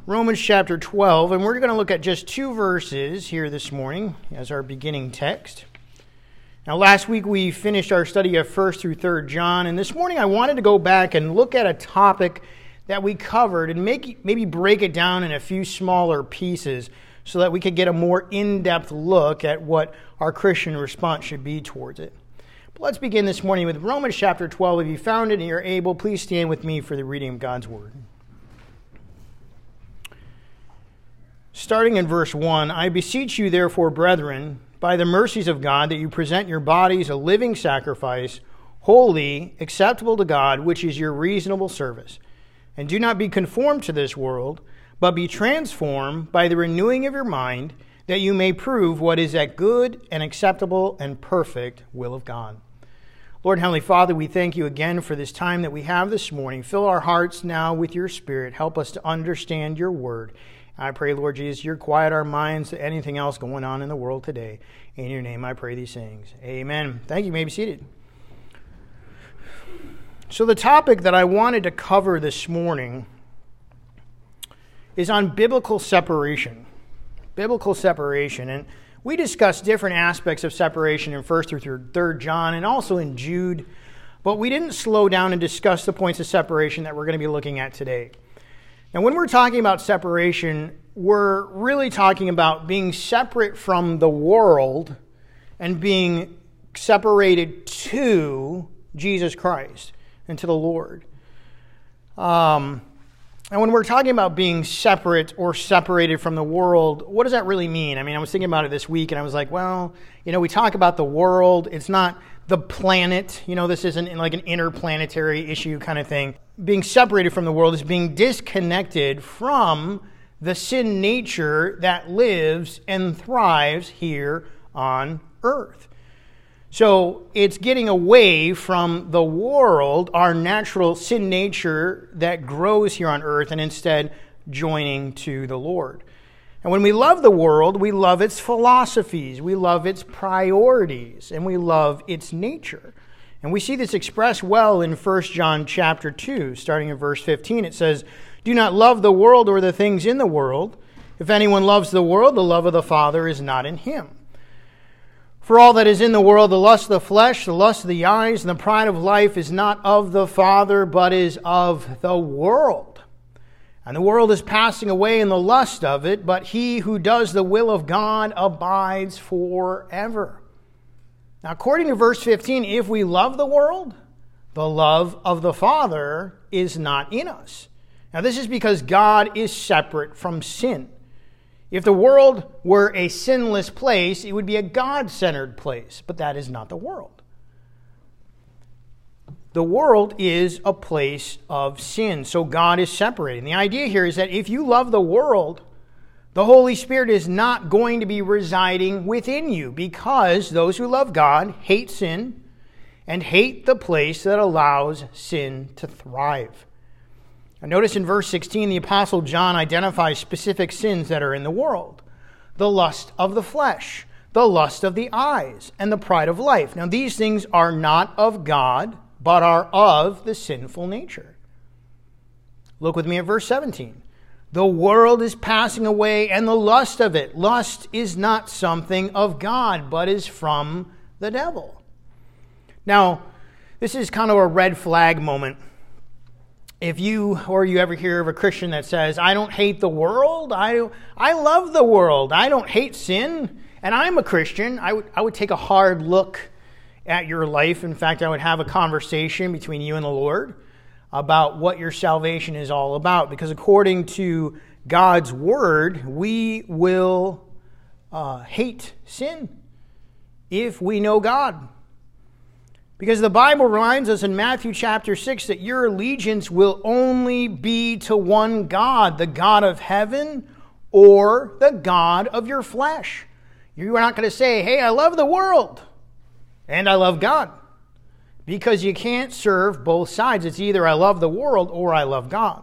Romans chapter 12, and we're going to look at just 2 verses here this morning as our beginning text. Now, last week we finished our study of 1st through 3rd John, and this morning I wanted to go back and look at a topic that we covered and maybe break it down in a few smaller pieces so that we could get a more in-depth look at what our Christian response should be towards it. But let's begin this morning with Romans chapter 12. If you found it and you're able, please stand with me for the reading of God's Word. Starting in verse 1, I beseech you therefore, brethren, by the mercies of God, that you present your bodies a living sacrifice, holy, acceptable to God, which is your reasonable service. And do not be conformed to this world, but be transformed by the renewing of your mind, that you may prove what is that good and acceptable and perfect will of God. Lord, Heavenly Father, we thank you again for this time that we have this morning. Fill our hearts now with your Spirit. Help us to understand your word. I pray, Lord Jesus, you quiet our minds to anything else going on in the world today. In your name I pray these things. Amen. Thank you. You may be seated. So the topic that I wanted to cover this morning is on biblical separation. Biblical separation. And we discussed different aspects of separation in 1st through 3rd John and also in Jude. But we didn't slow down and discuss the points of separation that we're going to be looking at today. And when we're talking about separation, we're really talking about being separate from the world and being separated to Jesus Christ and to the Lord. And when we're talking about being separate or separated from the world, what does that really mean? I mean, I was thinking about it this week and I was like, well, we talk about the world. It's not the planet. This isn't like an interplanetary issue kind of thing. Being separated from the world is being disconnected from the sin nature that lives and thrives here on earth. So it's getting away from the world, our natural sin nature that grows here on earth, and instead joining to the Lord. And when we love the world, we love its philosophies, we love its priorities, and we love its nature. And we see this expressed well in 1 John chapter 2, starting in verse 15. It says, do not love the world or the things in the world. If anyone loves the world, the love of the Father is not in him. For all that is in the world, the lust of the flesh, the lust of the eyes, and the pride of life is not of the Father, but is of the world. And the world is passing away in the lust of it, but he who does the will of God abides forever. Now, according to verse 15, if we love the world, the love of the Father is not in us. Now, this is because God is separate from sin. If the world were a sinless place, it would be a God-centered place, but that is not the world. The world is a place of sin, so God is separated. And the idea here is that if you love the world, the Holy Spirit is not going to be residing within you, because those who love God hate sin and hate the place that allows sin to thrive. Now notice in verse 16, the Apostle John identifies specific sins that are in the world. The lust of the flesh, the lust of the eyes, and the pride of life. Now these things are not of God, but are of the sinful nature. Look with me at verse 17. The world is passing away and the lust of it. Lust is not something of God, but is from the devil. Now, this is kind of a red flag moment. If you ever hear of a Christian that says, I don't hate the world, I love the world, I don't hate sin, and I'm a Christian, I would take a hard look at your life. In fact, I would have a conversation between you and the Lord about what your salvation is all about. Because according to God's word, we will hate sin if we know God. Because the Bible reminds us in Matthew chapter 6 that your allegiance will only be to one God, the God of heaven or the God of your flesh. You are not going to say, hey, I love the world and I love God. Because you can't serve both sides. It's either I love the world or I love God.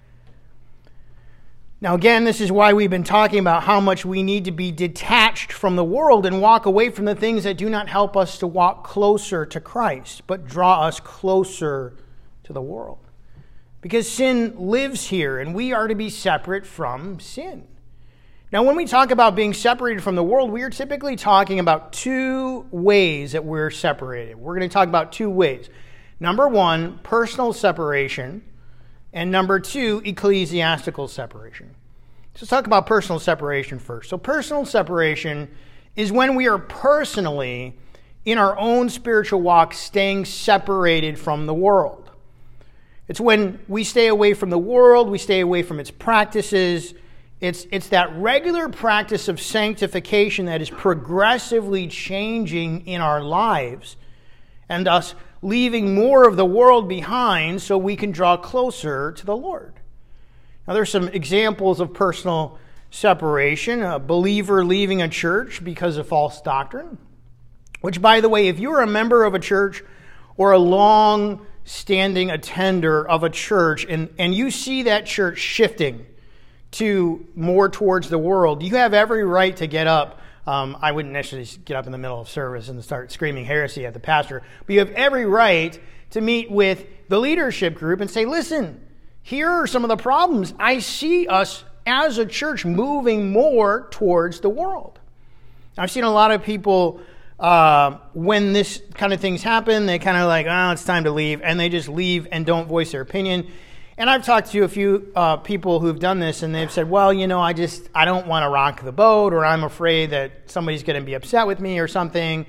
Now again, this is why we've been talking about how much we need to be detached from the world and walk away from the things that do not help us to walk closer to Christ, but draw us closer to the world. because sin lives here, and we are to be separate from sin. Now, when we talk about being separated from the world, we are typically talking about two ways that we're separated. We're going to talk about two ways. Number one, personal separation, and number two, ecclesiastical separation. So let's talk about personal separation first. So personal separation is when we are personally, in our own spiritual walk, staying separated from the world. It's when we stay away from the world, we stay away from its practices. It's that regular practice of sanctification that is progressively changing in our lives, and us leaving more of the world behind so we can draw closer to the Lord. Now, there's some examples of personal separation. A believer leaving a church because of false doctrine, which, by the way, if you're a member of a church or a long-standing attender of a church and you see that church shifting to more towards the world, you have every right to get up. I wouldn't necessarily get up in the middle of service and start screaming heresy at the pastor, but you have every right to meet with the leadership group and say, listen, here are some of the problems. I see us as a church moving more towards the world. I've seen a lot of people, when this kind of things happen, they kind of like, oh, it's time to leave, and they just leave and don't voice their opinion. And I've talked to a few people who've done this, and they've said, well, I don't want to rock the boat, or I'm afraid that somebody's going to be upset with me or something.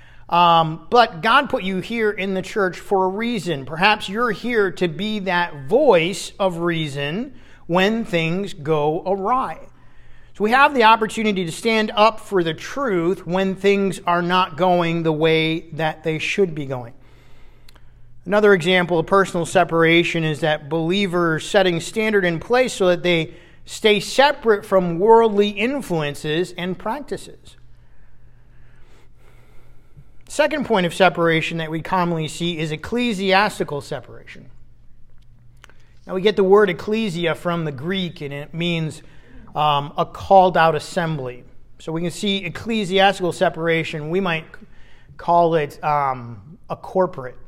But God put you here in the church for a reason. Perhaps you're here to be that voice of reason when things go awry. So we have the opportunity to stand up for the truth when things are not going the way that they should be going. Another example of personal separation is that believers setting standard in place so that they stay separate from worldly influences and practices. Second point of separation that we commonly see is ecclesiastical separation. Now, we get the word ecclesia from the Greek, and it means a called out assembly. So we can see ecclesiastical separation. We might call it a corporate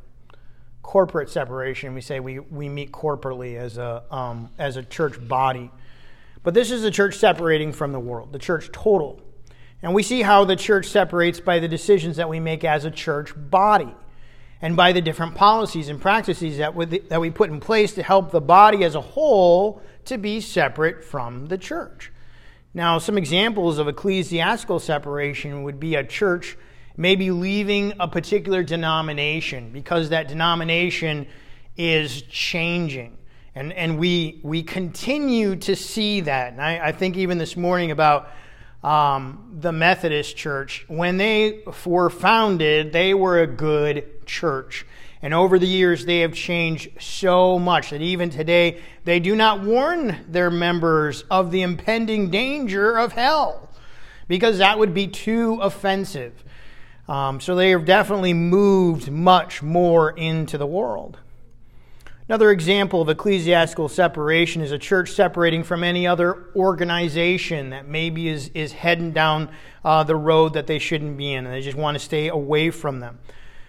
separation. We say we meet corporately as a church body. But this is the church separating from the world, the church total. And we see how the church separates by the decisions that we make as a church body, and by the different policies and practices that we put in place to help the body as a whole to be separate from the church. Now, some examples of ecclesiastical separation would be a church maybe leaving a particular denomination because that denomination is changing. And we continue to see that. And I think even this morning about the Methodist Church. When they were founded, they were a good church. And over the years, they have changed so much that even today, they do not warn their members of the impending danger of hell, because that would be too offensive. So they have definitely moved much more into the world. Another example of ecclesiastical separation is a church separating from any other organization that maybe is heading down the road that they shouldn't be in, and they just want to stay away from them.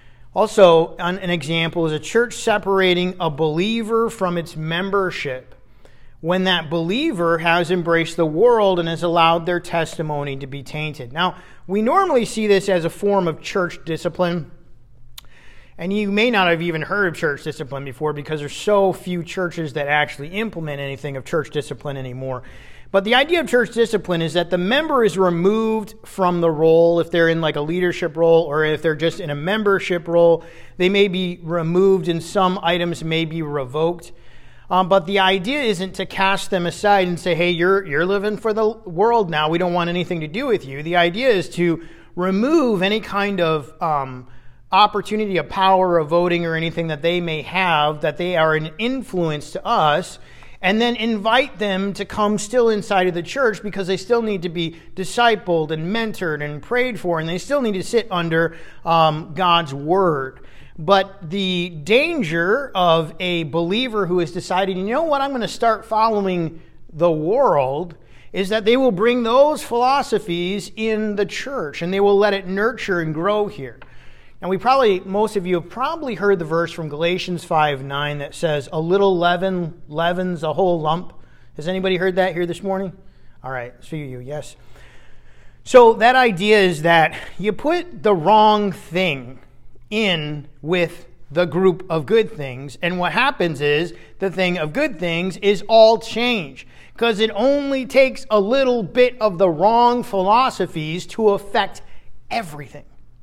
Also, an example is a church separating a believer from its membership when that believer has embraced the world and has allowed their testimony to be tainted. Now, we normally see this as a form of church discipline. And you may not have even heard of church discipline before because there's so few churches that actually implement anything of church discipline anymore. But the idea of church discipline is that the member is removed from the role. If they're in like a leadership role, or if they're just in a membership role, they may be removed and some items may be revoked. But the idea isn't to cast them aside and say, hey, you're living for the world now. We don't want anything to do with you. The idea is to remove any kind of opportunity of power of voting or anything that they may have, that they are an influence to us, and then invite them to come still inside of the church because they still need to be discipled and mentored and prayed for, and they still need to sit under God's word. But the danger of a believer who has decided, you know what, I'm going to start following the world, is that they will bring those philosophies in the church and they will let it nurture and grow here. And most of you have probably heard the verse from Galatians 5:9 that says, a little leaven leavens a whole lump. Has anybody heard that here this morning? All right, a few of you, yes. So that idea is that you put the wrong thing in with the group of good things, and what happens is the thing of good things is all change, because it only takes a little bit of the wrong philosophies to affect everything.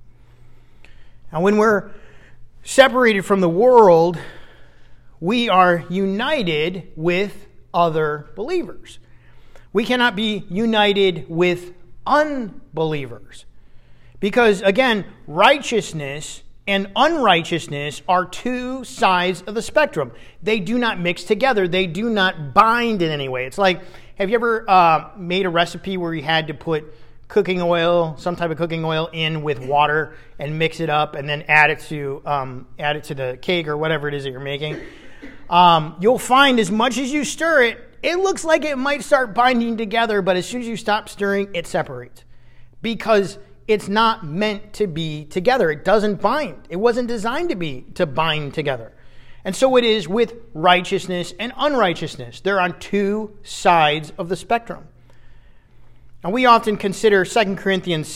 Now, when we're separated from the world, we are united with other believers. We cannot be united with unbelievers. Because, again, righteousness and unrighteousness are two sides of the spectrum. They do not mix together. They do not bind in any way. It's like, have you ever made a recipe where you had to put cooking oil, some type of cooking oil, in with water and mix it up and then add it to the cake or whatever it is that you're making? You'll find as much as you stir it, it looks like it might start binding together, but as soon as you stop stirring, it separates. Because it's not meant to be together. It doesn't bind. It wasn't designed to bind together. And so it is with righteousness and unrighteousness. They're on two sides of the spectrum. And we often consider 2 Corinthians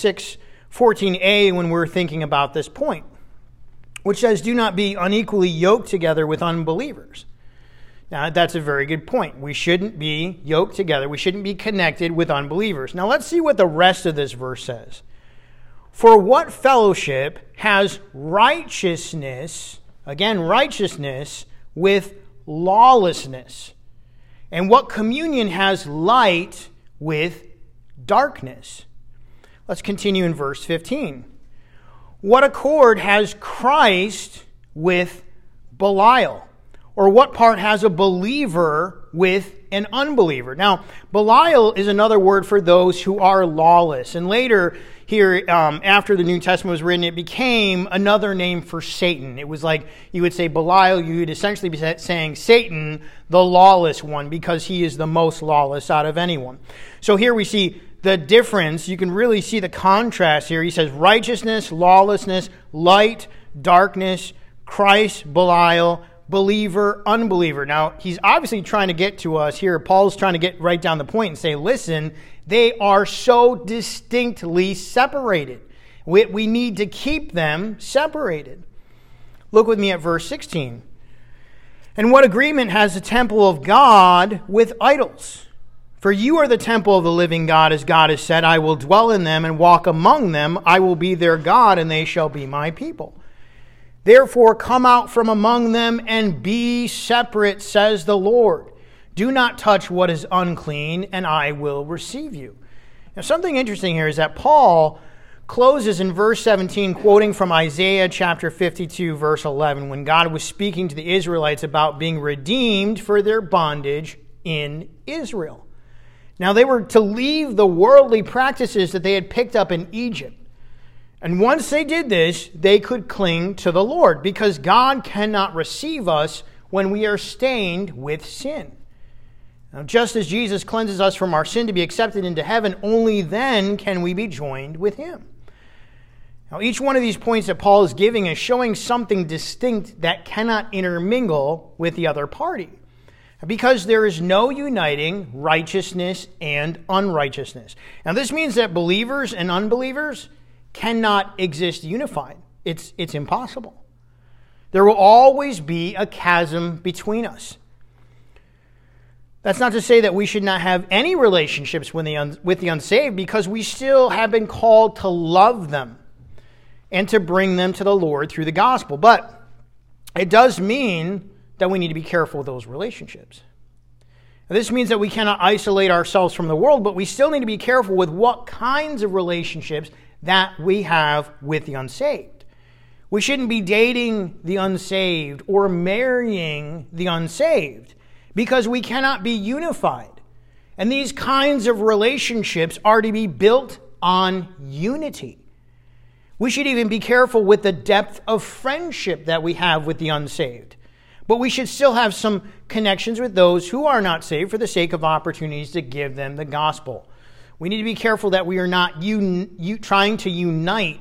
6:14a when we're thinking about this point, which says, do not be unequally yoked together with unbelievers. Now, that's a very good point. We shouldn't be yoked together. We shouldn't be connected with unbelievers. Now, let's see what the rest of this verse says. For what fellowship has righteousness, again, righteousness, with lawlessness? And what communion has light with darkness? Let's continue in verse 15. What accord has Christ with Belial? Or what part has a believer with an unbeliever? Now, Belial is another word for those who are lawless. And later here, after the New Testament was written, it became another name for Satan. It was like you would say Belial, you would essentially be saying Satan, the lawless one, because he is the most lawless out of anyone. So here we see the difference. You can really see the contrast here. He says righteousness, lawlessness, light, darkness, Christ, Belial, believer, unbeliever. Now, he's obviously trying to get to us here. Paul's trying to get right down the point and say, listen, they are so distinctly separated. We need to keep them separated. Look with me at verse 16. And what agreement has the temple of God with idols? For you are the temple of the living God, as God has said, I will dwell in them and walk among them. I will be their God, and they shall be my people. Therefore, come out from among them and be separate, says the Lord. Do not touch what is unclean, and I will receive you. Now, something interesting here is that Paul closes in verse 17, quoting from Isaiah chapter 52, verse 11, when God was speaking to the Israelites about being redeemed for their bondage in Israel. Now, they were to leave the worldly practices that they had picked up in Egypt. And once they did this, they could cling to the Lord, because God cannot receive us when we are stained with sin. Now, just as Jesus cleanses us from our sin to be accepted into heaven, only then can we be joined with him. Now, each one of these points that Paul is giving is showing something distinct that cannot intermingle with the other party, because there is no uniting righteousness and unrighteousness. Now, this means that believers and unbelievers cannot exist unified. It's impossible. There will always be a chasm between us. That's not to say that we should not have any relationships with the unsaved, because we still have been called to love them and to bring them to the Lord through the gospel. But it does mean that we need to be careful with those relationships. This means that we cannot isolate ourselves from the world, but we still need to be careful with what kinds of relationships that we have with the unsaved. We shouldn't be dating the unsaved or marrying the unsaved, because we cannot be unified. And these kinds of relationships are to be built on unity. We should even be careful with the depth of friendship that we have with the unsaved. But we should still have some connections with those who are not saved for the sake of opportunities to give them the gospel. We need to be careful that we are not trying to unite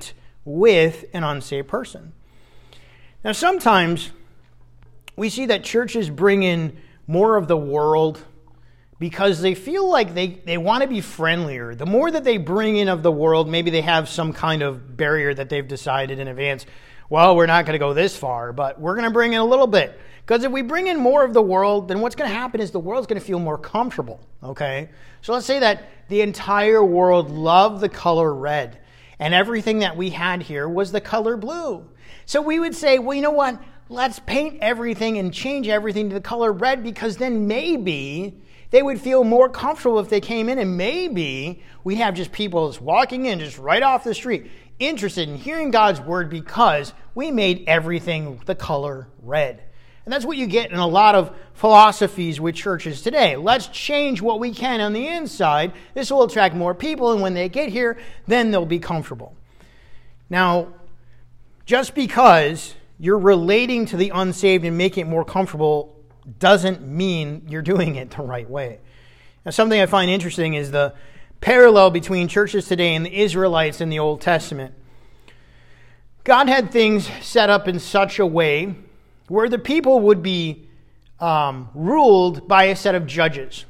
with an unsaved person. Now, sometimes we see that churches bring in more of the world because they feel like they want to be friendlier. The more that they bring in of the world, maybe they have some kind of barrier that they've decided in advance. Well, we're not going to go this far, but we're going to bring in a little bit. Because if we bring in more of the world, then what's going to happen is the world's going to feel more comfortable, okay? So let's say that the entire world loved the color red, and everything that we had here was the color blue. So we would say, well, you know what? Let's paint everything and change everything to the color red, because then maybe they would feel more comfortable if they came in, and maybe we'd have just people just walking in just right off the street, interested in hearing God's word because we made everything the color red. And that's what you get in a lot of philosophies with churches today. Let's change what we can on the inside. This will attract more people, and when they get here, then they'll be comfortable. Now, just because you're relating to the unsaved and making it more comfortable doesn't mean you're doing it the right way. Now, something I find interesting is the parallel between churches today and the Israelites in the Old Testament. God had things set up in such a way where the people would be ruled by a set of judges.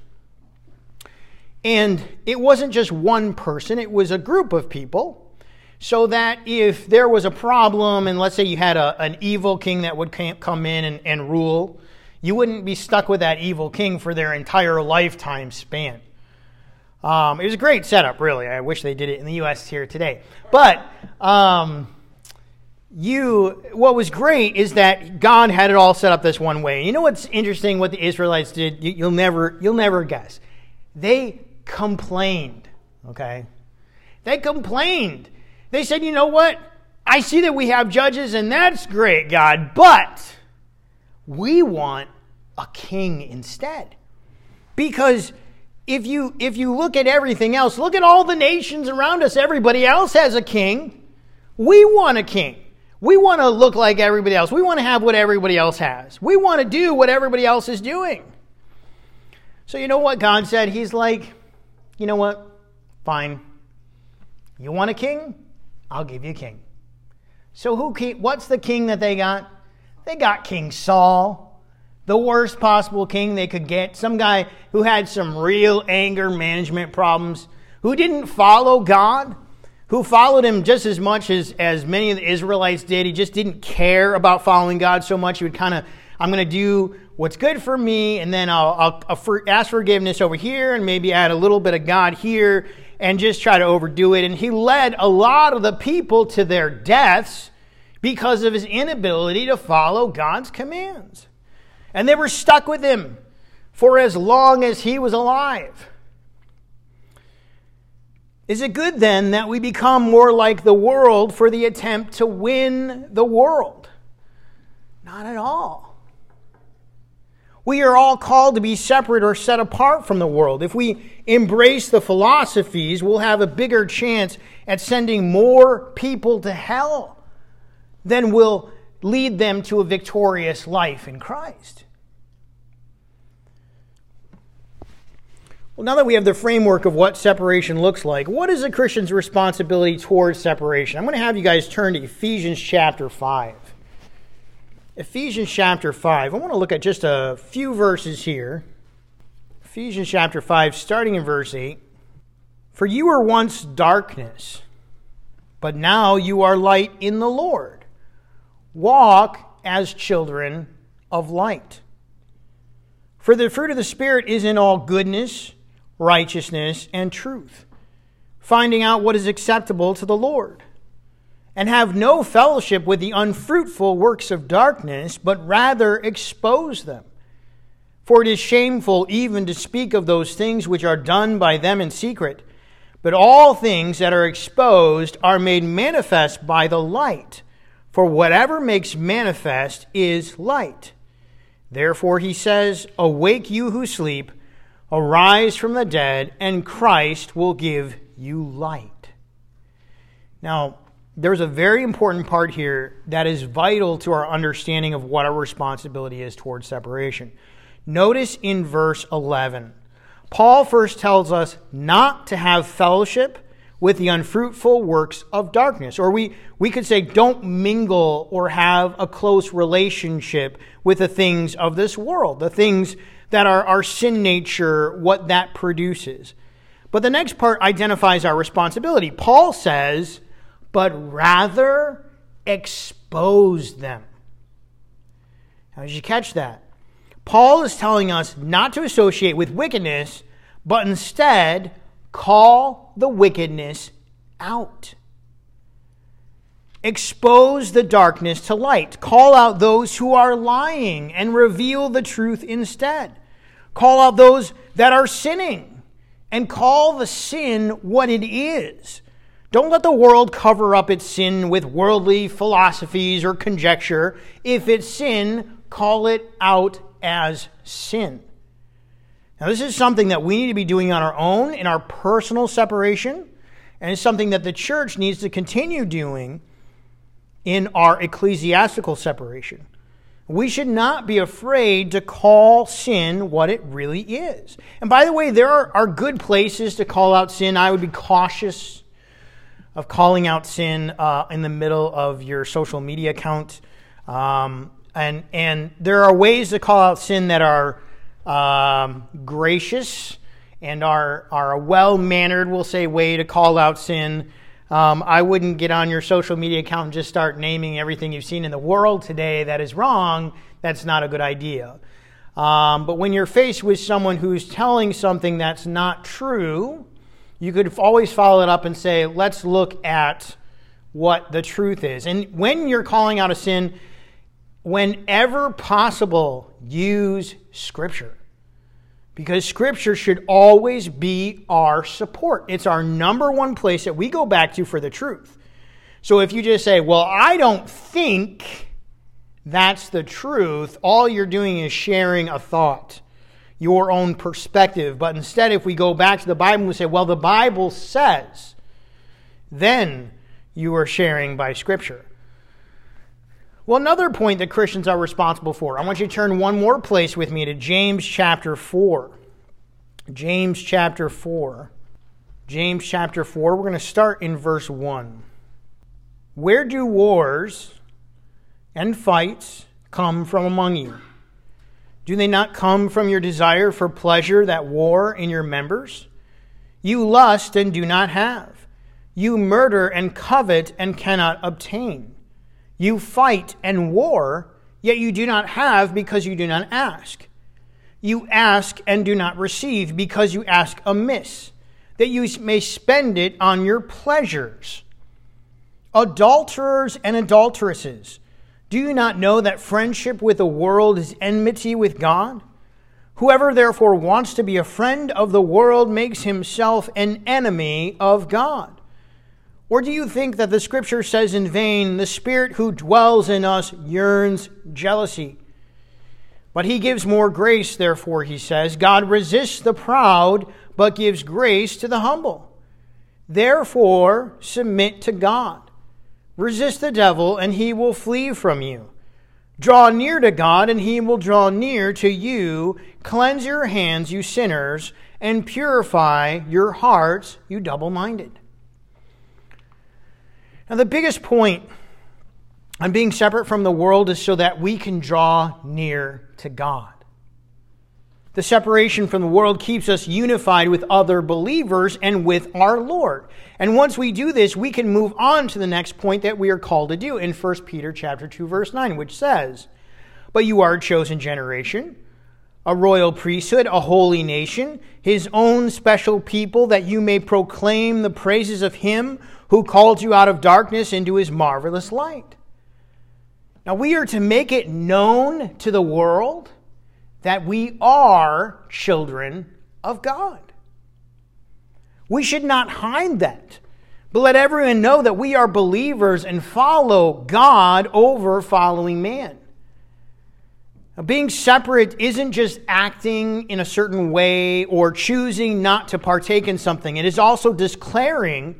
And it wasn't just one person, it was a group of people. So that if there was a problem, and let's say you had an evil king that would come in and rule, you wouldn't be stuck with that evil king for their entire lifetime span. It was a great setup, really. I wish they did it in the U.S. here today. But what was great is that God had it all set up this one way. You know what's interesting? What the Israelites did? You'll never guess. They complained. Okay, they complained. They said, you know what? I see that we have judges, and that's great, God, but we want a king instead. Because if you look at everything else, look at all the nations around us. Everybody else has a king. We want a king. We want to look like everybody else. We want to have what everybody else has. We want to do what everybody else is doing. So you know what God said? He's like, you know what? Fine. You want a king? I'll give you a king. So what's the king that they got? They got King Saul, the worst possible king they could get. Some guy who had some real anger management problems, who didn't follow God, who followed him just as much as many of the Israelites did. He just didn't care about following God so much. He would I'm going to do what's good for me, and then I'll ask forgiveness over here, and maybe add a little bit of God here, and just try to overdo it. And he led a lot of the people to their deaths because of his inability to follow God's commands. And they were stuck with him for as long as he was alive. Is it good then that we become more like the world for the attempt to win the world? Not at all. We are all called to be separate or set apart from the world. If we embrace the philosophies, we'll have a bigger chance at sending more people to hell than will lead them to a victorious life in Christ. Well, now that we have the framework of what separation looks like, what is a Christian's responsibility towards separation? I'm going to have you guys turn to Ephesians chapter 5. Ephesians chapter 5. I want to look at just a few verses here. Ephesians chapter 5, starting in verse 8. For you were once darkness, but now you are light in the Lord. Walk as children of light. For the fruit of the Spirit is in all goodness, righteousness, and truth, finding out what is acceptable to the Lord. And have no fellowship with the unfruitful works of darkness, but rather expose them. For it is shameful even to speak of those things which are done by them in secret. But all things that are exposed are made manifest by the light. For whatever makes manifest is light. Therefore he says, awake you who sleep, arise from the dead, and Christ will give you light. Now, there's a very important part here that is vital to our understanding of what our responsibility is towards separation. Notice in verse 11, Paul first tells us not to have fellowship with the unfruitful works of darkness. Or we could say, don't mingle or have a close relationship with the things of this world, the things that are our sin nature, what that produces. But the next part identifies our responsibility. Paul says, but rather expose them. How did you catch that? Paul is telling us not to associate with wickedness, but instead call the wickedness out. Expose the darkness to light. Call out those who are lying and reveal the truth instead. Call out those that are sinning and call the sin what it is. Don't let the world cover up its sin with worldly philosophies or conjecture. If it's sin, call it out as sin. Now, this is something that we need to be doing on our own in our personal separation, and it's something that the church needs to continue doing in our ecclesiastical separation. We should not be afraid to call sin what it really is. And by the way, there are good places to call out sin. I would be cautious of calling out sin in the middle of your social media account. And there are ways to call out sin that are gracious and are a well-mannered, we'll say, way to call out sin. I wouldn't get on your social media account and just start naming everything you've seen in the world today that is wrong. That's not a good idea. But when you're faced with someone who's telling something that's not true, you could always follow it up and say, let's look at what the truth is. And when you're calling out a sin, whenever possible, use Scripture. Because Scripture should always be our support. It's our number one place that we go back to for the truth. So if you just say, well, I don't think that's the truth, all you're doing is sharing a thought, your own perspective. But instead, if we go back to the Bible and we say, well, the Bible says, then you are sharing by Scripture. Well, another point that Christians are responsible for. I want you to turn one more place with me to James chapter 4. James chapter 4. James chapter 4, we're going to start in verse 1. Where do wars and fights come from among you? Do they not come from your desire for pleasure that war in your members? You lust and do not have. You murder and covet and cannot obtain. You fight and war, yet you do not have because you do not ask. You ask and do not receive because you ask amiss, that you may spend it on your pleasures. Adulterers and adulteresses, do you not know that friendship with the world is enmity with God? Whoever therefore wants to be a friend of the world makes himself an enemy of God. Or do you think that the Scripture says in vain, the Spirit who dwells in us yearns jealousy? But he gives more grace, therefore, he says. God resists the proud, but gives grace to the humble. Therefore, submit to God. Resist the devil, and he will flee from you. Draw near to God, and he will draw near to you. Cleanse your hands, you sinners, and purify your hearts, you double-minded. Now, the biggest point on being separate from the world is so that we can draw near to God. The separation from the world keeps us unified with other believers and with our Lord. And once we do this, we can move on to the next point that we are called to do in 1 Peter chapter 2, verse 9, which says, "But you are a chosen generation, a royal priesthood, a holy nation, his own special people, that you may proclaim the praises of him who called you out of darkness into his marvelous light." Now we are to make it known to the world that we are children of God. We should not hide that, but let everyone know that we are believers and follow God over following man. Now, being separate isn't just acting in a certain way or choosing not to partake in something. It is also declaring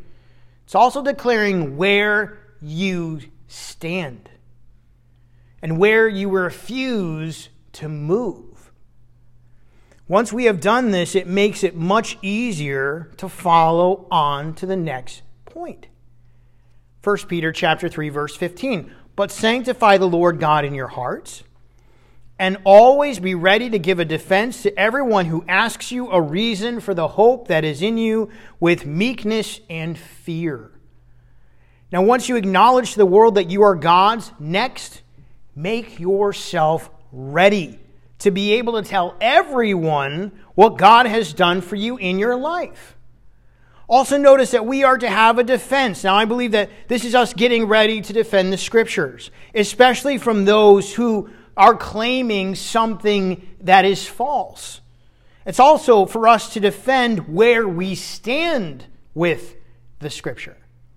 where you stand and where you refuse to move. Once we have done this, it makes it much easier to follow on to the next point. 1 Peter chapter 3, verse 15. But sanctify the Lord God in your hearts, and always be ready to give a defense to everyone who asks you a reason for the hope that is in you with meekness and fear. Now, once you acknowledge to the world that you are God's, next, make yourself ready to be able to tell everyone what God has done for you in your life. Also notice that we are to have a defense. Now, I believe that this is us getting ready to defend the Scriptures, especially from those who are claiming something that is false. It's also for us to defend where we stand with the Scripture.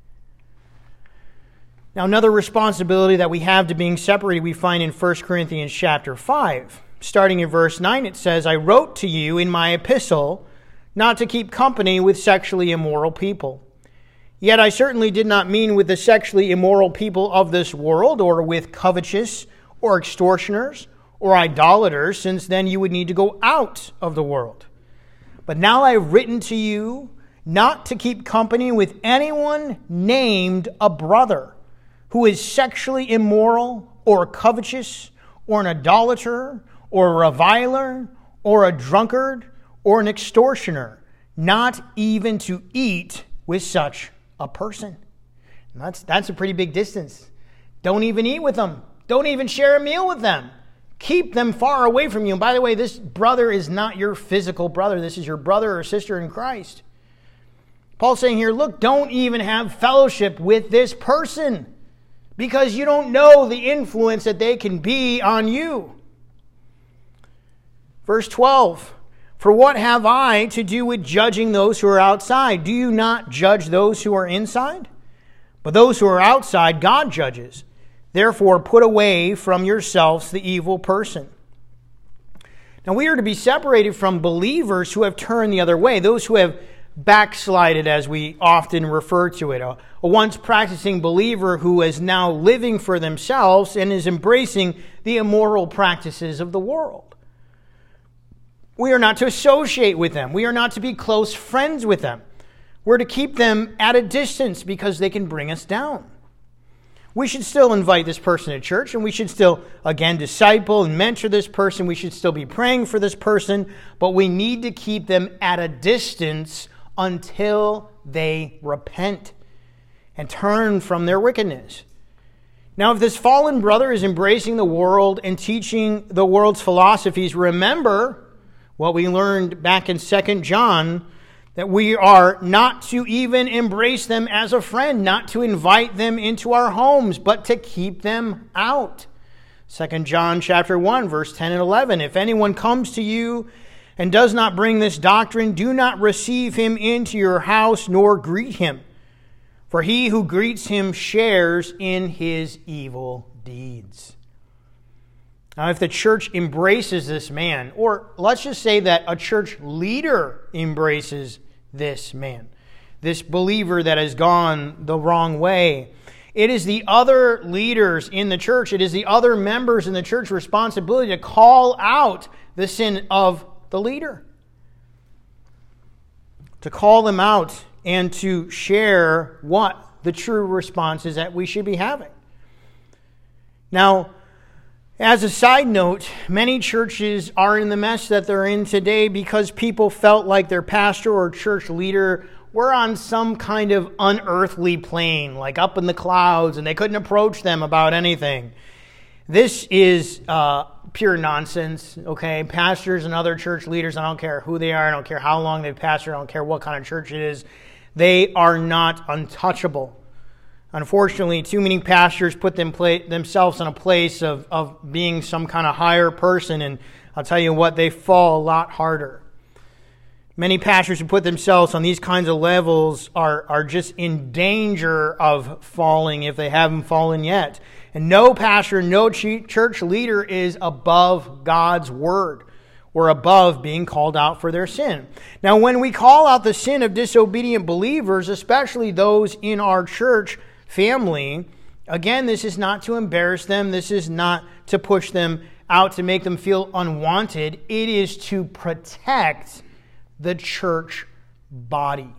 Now, another responsibility that we have to being separated, we find in 1 Corinthians chapter 5. Starting in verse 9, it says, I wrote to you in my epistle not to keep company with sexually immoral people. Yet I certainly did not mean with the sexually immoral people of this world, or with covetous, or extortioners, or idolaters, since then you would need to go out of the world. But now I have written to you not to keep company with anyone named a brother, who is sexually immoral, or covetous, or an idolater, or a reviler, or a drunkard, or an extortioner, not even to eat with such a person. And that's a pretty big distance. Don't even eat with them. Don't even share a meal with them. Keep them far away from you. And by the way, this brother is not your physical brother. This is your brother or sister in Christ. Paul's saying here, look, don't even have fellowship with this person, because you don't know the influence that they can be on you. Verse 12, for what have I to do with judging those who are outside? Do you not judge those who are inside? But those who are outside, God judges. Therefore, put away from yourselves the evil person. Now, we are to be separated from believers who have turned the other way, those who have backslided, as we often refer to it, a once practicing believer who is now living for themselves and is embracing the immoral practices of the world. We are not to associate with them. We are not to be close friends with them. We're to keep them at a distance because they can bring us down. We should still invite this person to church, and we should still, again, disciple and mentor this person. We should still be praying for this person, but we need to keep them at a distance until they repent and turn from their wickedness. Now, if this fallen brother is embracing the world and teaching the world's philosophies, remember what we learned back in 2 John, that we are not to even embrace them as a friend, not to invite them into our homes, but to keep them out. 2 John chapter 1, verse 10 and 11. If anyone comes to you and does not bring this doctrine, do not receive him into your house nor greet him. For he who greets him shares in his evil deeds. Now, if the church embraces this man, or let's just say that a church leader embraces this man, this believer that has gone the wrong way, it is the other leaders in the church, it is the other members in the church responsibility to call out the sin of the leader, to call them out and to share what the true response is that we should be having. Now, as a side note, many churches are in the mess that they're in today because people felt like their pastor or church leader were on some kind of unearthly plane, like up in the clouds, and they couldn't approach them about anything. This is pure nonsense, okay? Pastors and other church leaders, I don't care who they are, I don't care how long they've pastored, I don't care what kind of church it is, they are not untouchable. Unfortunately, too many pastors put themselves in a place of being some kind of higher person, and I'll tell you what, they fall a lot harder. Many pastors who put themselves on these kinds of levels are just in danger of falling if they haven't fallen yet. And no pastor, no church leader is above God's word or above being called out for their sin. Now, when we call out the sin of disobedient believers, especially those in our church family, again, this is not to embarrass them. This is not to push them out to make them feel unwanted. It is to protect the church body,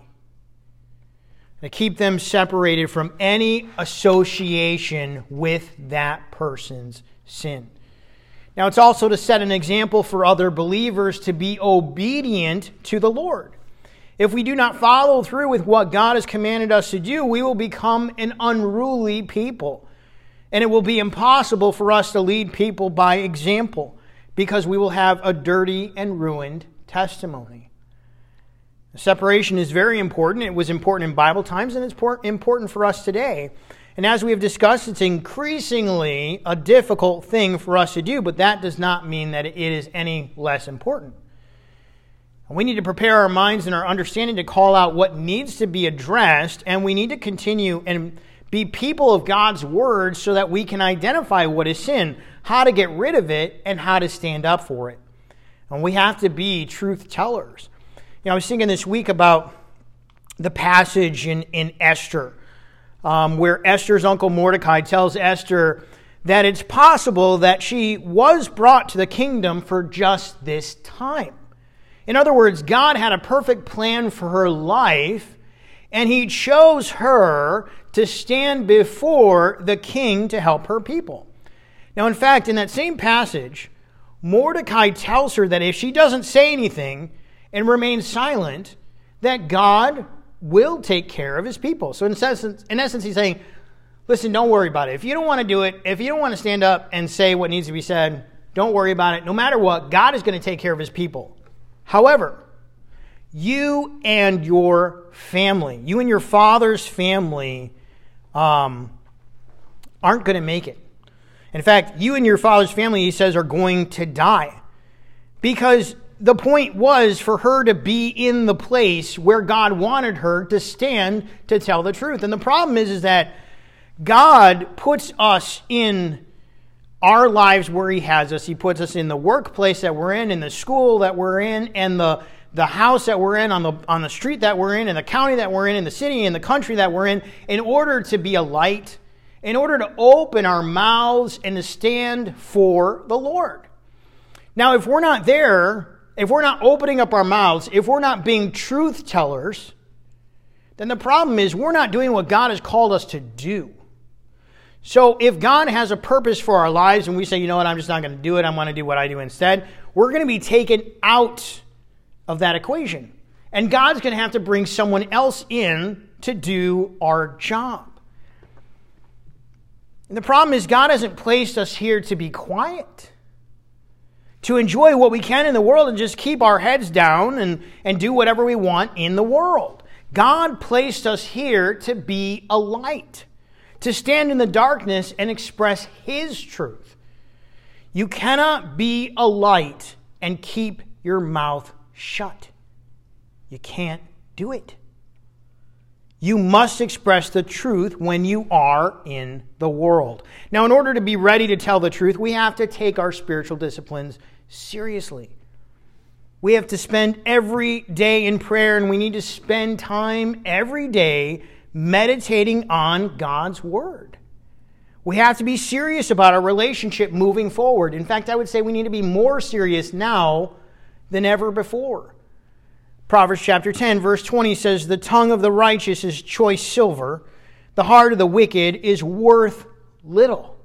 to keep them separated from any association with that person's sin. Now, it's also to set an example for other believers to be obedient to the Lord. If we do not follow through with what God has commanded us to do, we will become an unruly people. And it will be impossible for us to lead people by example because we will have a dirty and ruined testimony. Separation is very important. It was important in Bible times, and it's important for us today. And as we have discussed, it's increasingly a difficult thing for us to do, but that does not mean that it is any less important. We need to prepare our minds and our understanding to call out what needs to be addressed, and we need to continue and be people of God's Word so that we can identify what is sin, how to get rid of it, and how to stand up for it. And we have to be truth tellers. I was thinking this week about the passage in Esther, where Esther's uncle Mordecai tells Esther that it's possible that she was brought to the kingdom for just this time. In other words, God had a perfect plan for her life, and He chose her to stand before the king to help her people. Now, in fact, in that same passage, Mordecai tells her that if she doesn't say anything and remain silent, that God will take care of His people. So in essence, he's saying, listen, don't worry about it. If you don't want to do it, if you don't want to stand up and say what needs to be said, don't worry about it. No matter what, God is going to take care of His people. However, you and your family, you and your father's family aren't going to make it. In fact, you and your father's family, he says, are going to die. Because the point was for her to be in the place where God wanted her to stand to tell the truth. And the problem is that God puts us in our lives where He has us. He puts us in the workplace that we're in the school that we're in, and the house that we're in, on the street that we're in the county that we're in the city and the country that we're in order to be a light, in order to open our mouths and to stand for the Lord. Now, if we're not there, if we're not opening up our mouths, if we're not being truth tellers, then the problem is we're not doing what God has called us to do. So if God has a purpose for our lives and we say, you know what, I'm just not going to do it, I'm going to do what I do instead, we're going to be taken out of that equation. And God's going to have to bring someone else in to do our job. And the problem is God hasn't placed us here to be quiet, to enjoy what we can in the world and just keep our heads down and do whatever we want in the world. God placed us here to be a light, to stand in the darkness and express His truth. You cannot be a light and keep your mouth shut. You can't do it. You must express the truth when you are in the world. Now, in order to be ready to tell the truth, we have to take our spiritual disciplines seriously. We have to spend every day in prayer, and we need to spend time every day meditating on God's Word. We have to be serious about our relationship moving forward. In fact, I would say we need to be more serious now than ever before. Proverbs chapter 10, verse 20 says, "The tongue of the righteous is choice silver. The heart of the wicked is worth little."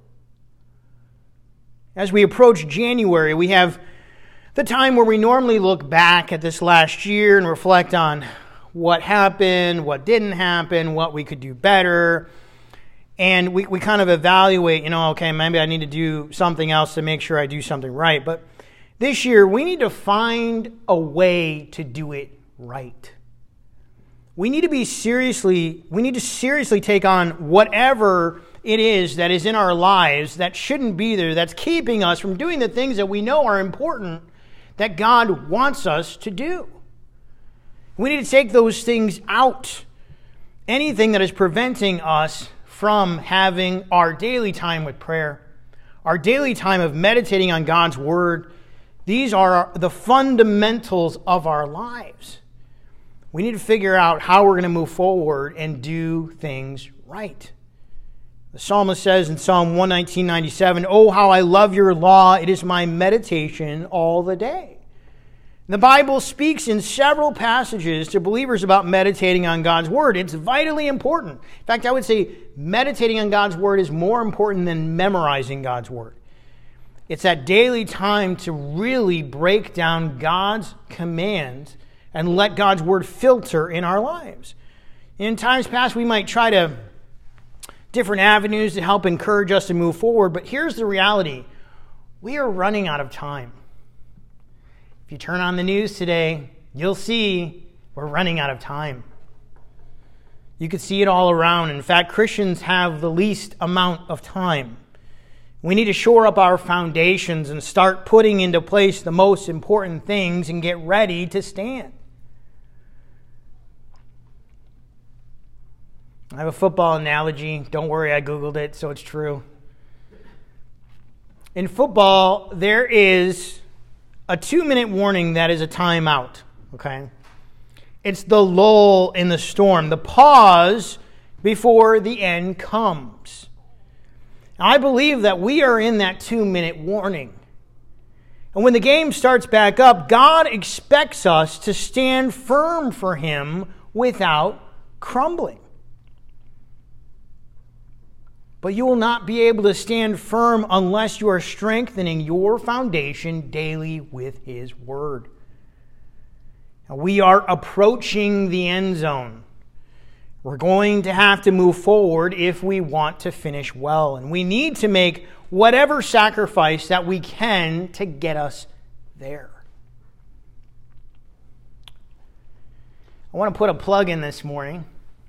As we approach January, we have the time where we normally look back at this last year and reflect on what happened, what didn't happen, what we could do better. And we kind of evaluate, okay, maybe I need to do something else to make sure I do something right. But this year, we need to find a way to do it right. We need to seriously take on whatever it is that is in our lives that shouldn't be there, that's keeping us from doing the things that we know are important, that God wants us to do. We need to take those things out. Anything that is preventing us from having our daily time with prayer, our daily time of meditating on God's Word. These are the fundamentals of our lives. We need to figure out how we're going to move forward and do things right. The psalmist says in Psalm 119:97, "Oh, how I love your law. It is my meditation all the day." The Bible speaks in several passages to believers about meditating on God's Word. It's vitally important. In fact, I would say meditating on God's Word is more important than memorizing God's Word. It's that daily time to really break down God's commands and let God's Word filter in our lives. In times past, we might try to different avenues to help encourage us to move forward, but here's the reality. We are running out of time. If you turn on the news today, you'll see we're running out of time. You could see it all around. In fact, Christians have the least amount of time. We need to shore up our foundations and start putting into place the most important things and get ready to stand. I have a football analogy. Don't worry, I Googled it, so it's true. In football, there is a 2-minute warning that is a timeout, okay? It's the lull in the storm, the pause before the end comes. I believe that we are in that 2-minute warning. And when the game starts back up, God expects us to stand firm for Him without crumbling. But you will not be able to stand firm unless you are strengthening your foundation daily with His Word. Now, we are approaching the end zone. We're going to have to move forward if we want to finish well. And we need to make whatever sacrifice that we can to get us there. I want to put a plug in this morning.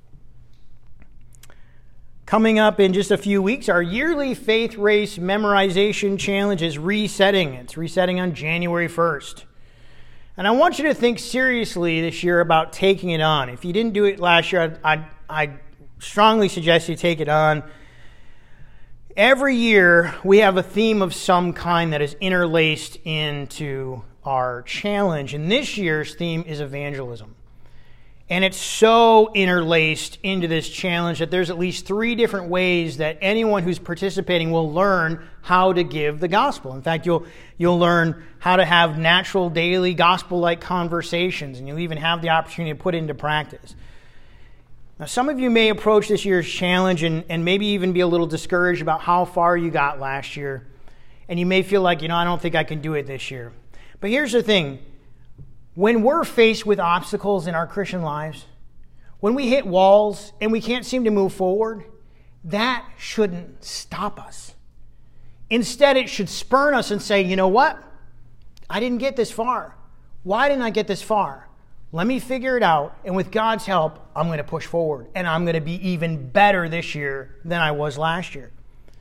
Coming up in just a few weeks, our yearly Faith Race Memorization Challenge is resetting. It's resetting on January 1st. And I want you to think seriously this year about taking it on. If you didn't do it last year, I strongly suggest you take it on. Every year, we have a theme of some kind that is interlaced into our challenge. And this year's theme is evangelism. And it's so interlaced into this challenge that there's at least 3 different ways that anyone who's participating will learn how to give the gospel. In fact, you'll learn how to have natural, daily, gospel-like conversations, and you'll even have the opportunity to put it into practice. Now, some of you may approach this year's challenge and maybe even be a little discouraged about how far you got last year. And you may feel like, I don't think I can do it this year. But here's the thing. When we're faced with obstacles in our Christian lives, when we hit walls and we can't seem to move forward, that shouldn't stop us. Instead, it should spur us and say, you know what? I didn't get this far. Why didn't I get this far? Let me figure it out, and with God's help, I'm going to push forward, and I'm going to be even better this year than I was last year.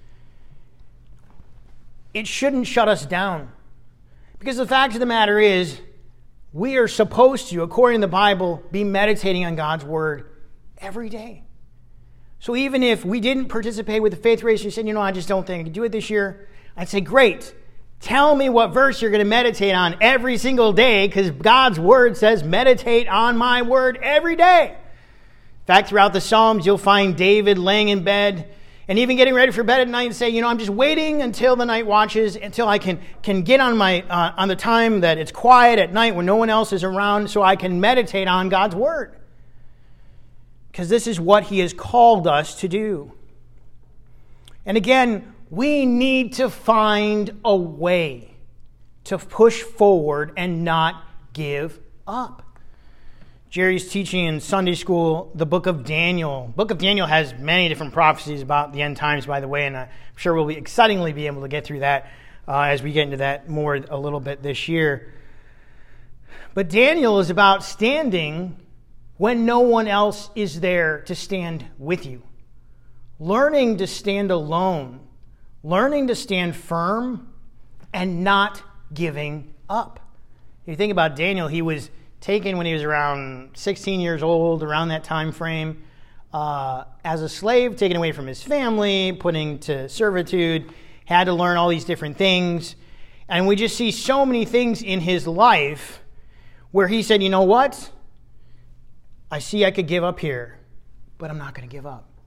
It shouldn't shut us down, because the fact of the matter is, we are supposed to, according to the Bible, be meditating on God's Word every day. So even if we didn't participate with the faith race, you said, I just don't think I can do it this year, I'd say, great. Tell me what verse you're going to meditate on every single day, because God's Word says, meditate on my Word every day. In fact, throughout the Psalms, you'll find David laying in bed and even getting ready for bed at night and say, I'm just waiting until the night watches, until I can get on on the time that it's quiet at night when no one else is around, so I can meditate on God's Word. Because this is what He has called us to do. And again, we need to find a way to push forward and not give up. Jerry's teaching in Sunday school the book of Daniel. The book of Daniel has many different prophecies about the end times, by the way, and I'm sure we'll be excitingly be able to get through that as we get into that more a little bit this year. But Daniel is about standing when no one else is there to stand with you. Learning to stand alone. Learning to stand firm and not giving up. If you think about Daniel, he was taken when he was around 16 years old, around that time frame, as a slave, taken away from his family, put into servitude, had to learn all these different things. And we just see so many things in his life where he said, you know what? I see I could give up here, but I'm not going to give up.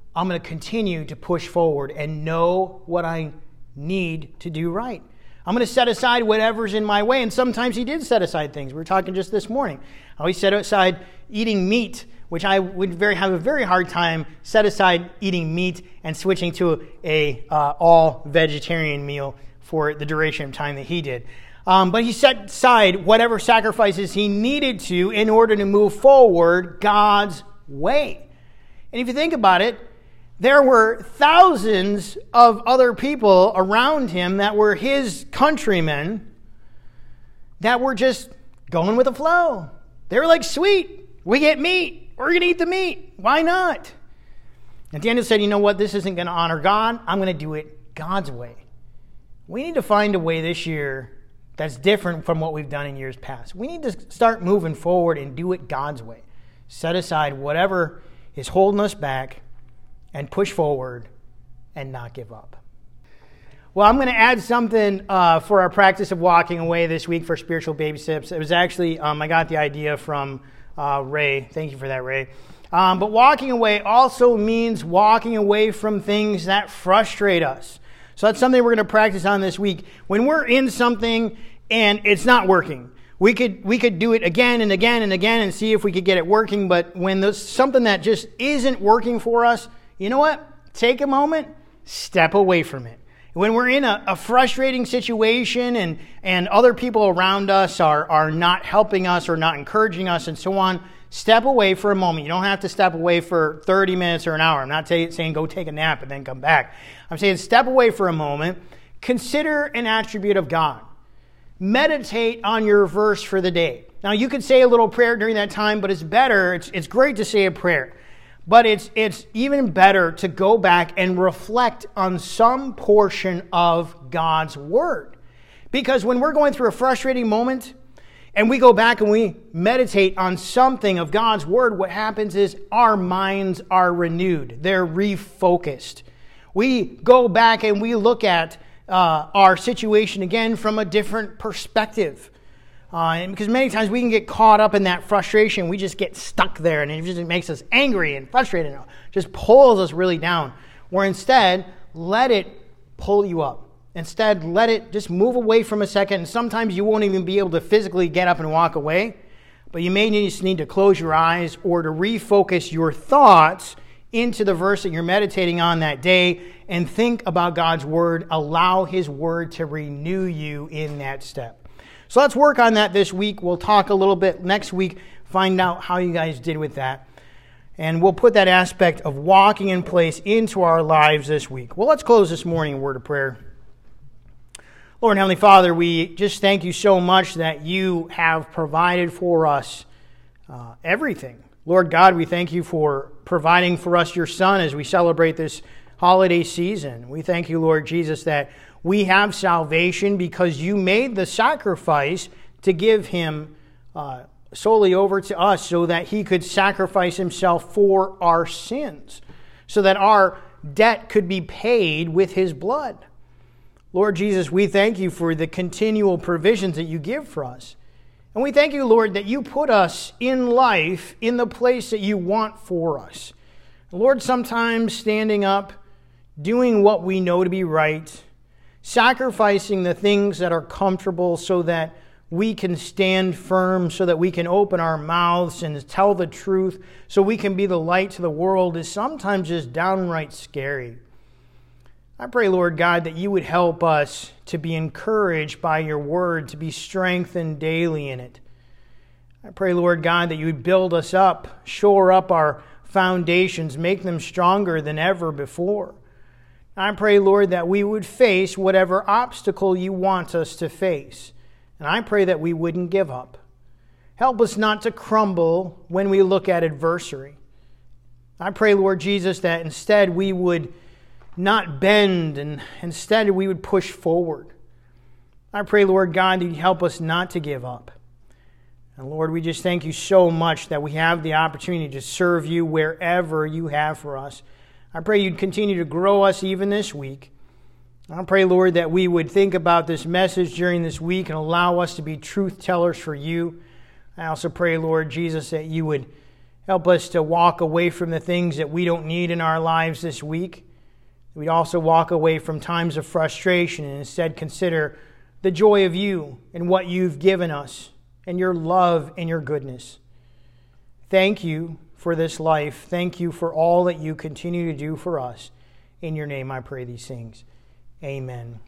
I'm going to continue to push forward and know what I need to do right. I'm going to set aside whatever's in my way. And sometimes he did set aside things. We were talking just this morning how he set aside eating meat, which I would have a very hard time set aside eating meat and switching to a all vegetarian meal for the duration of time that he did. But he set aside whatever sacrifices he needed to in order to move forward God's way. And if you think about it, there were thousands of other people around him that were his countrymen that were just going with the flow. They were like, sweet, we get meat. We're going to eat the meat. Why not? And Daniel said, you know what? This isn't going to honor God. I'm going to do it God's way. We need to find a way this year that's different from what we've done in years past. We need to start moving forward and do it God's way. Set aside whatever is holding us back and push forward and not give up. Well, I'm going to add something for our practice of walking away this week for spiritual baby steps. It was actually, I got the idea from Ray. Thank you for that, Ray. But walking away also means walking away from things that frustrate us. So that's something we're going to practice on this week. When we're in something and it's not working, we could do it again and again and again and see if we could get it working. But when there's something that just isn't working for us, you know what? Take a moment, step away from it. When we're in a frustrating situation and other people around us are not helping us or not encouraging us and so on, step away for a moment. You don't have to step away for 30 minutes or an hour. I'm not saying go take a nap and then come back. I'm saying step away for a moment. Consider an attribute of God. Meditate on your verse for the day. Now, you could say a little prayer during that time, but it's better. It's great to say a prayer. But it's even better to go back and reflect on some portion of God's Word. Because when we're going through a frustrating moment and we go back and we meditate on something of God's Word, what happens is our minds are renewed. They're refocused. We go back and we look at our situation again from a different perspective. And because many times we can get caught up in that frustration. We just get stuck there and it just makes us angry and frustrated. It just pulls us really down. Or instead, let it pull you up. Instead, let it just move away from a second. And sometimes you won't even be able to physically get up and walk away. But you may just need to close your eyes or to refocus your thoughts into the verse that you're meditating on that day and think about God's Word. Allow His Word to renew you in that step. So let's work on that this week. We'll talk a little bit next week, find out how you guys did with that. And we'll put that aspect of walking in place into our lives this week. Well, let's close this morning in a word of prayer. Lord and Heavenly Father, we just thank you so much that you have provided for us everything. Lord God, we thank you for providing for us your Son as we celebrate this holiday season. We thank you, Lord Jesus, that we have salvation because you made the sacrifice to give him solely over to us so that he could sacrifice himself for our sins, so that our debt could be paid with his blood. Lord Jesus, we thank you for the continual provisions that you give for us. And we thank you, Lord, that you put us in life in the place that you want for us. Lord, sometimes standing up, doing what we know to be right, sacrificing the things that are comfortable so that we can stand firm, so that we can open our mouths and tell the truth, so we can be the light to the world is sometimes just downright scary. I pray, Lord God, that you would help us to be encouraged by your word, to be strengthened daily in it. I pray, Lord God, that you would build us up, shore up our foundations, make them stronger than ever before. I pray, Lord, that we would face whatever obstacle you want us to face. And I pray that we wouldn't give up. Help us not to crumble when we look at adversity. I pray, Lord Jesus, that instead we would not bend and instead we would push forward. I pray, Lord God, that you help us not to give up. And Lord, we just thank you so much that we have the opportunity to serve you wherever you have for us. I pray you'd continue to grow us even this week. I pray, Lord, that we would think about this message during this week and allow us to be truth tellers for you. I also pray, Lord Jesus, that you would Help us to walk away from the things that we don't need in our lives this week. We'd also walk away from times of frustration and instead consider the joy of you and what you've given us and your love and your goodness. Thank you for this life. Thank you for all that you continue to do for us. In your name I pray these things. Amen.